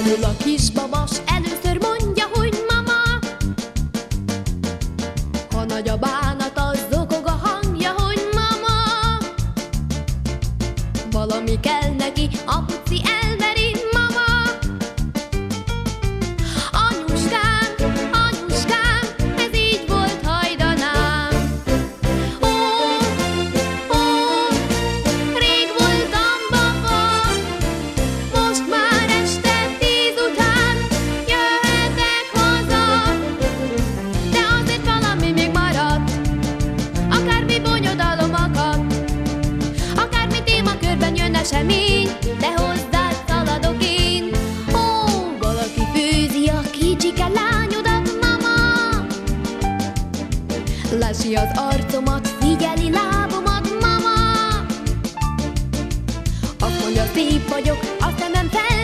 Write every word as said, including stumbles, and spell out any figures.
Indul a kisbabas, először mondja, hogy mama. Ha nagy a bánat, az zokog a hangja, hogy mama. Valami kell neki, a puci elveri, mama. Anyuskám, anyuskám, ez így volt hajdanám. Ó, ó, rég voltam baba, most már este tíz után jöhetek haza. De azért valami még maradt, akármi bonyodalom akadt. Akármi témakörben jön esemény, de hozzád szaladok én. Ó, valaki főzi a kicsike lányodat, mama. Lesi az arcomat, figyeli lábomat, mama. Azt mondja, szép vagyok, a szemem fel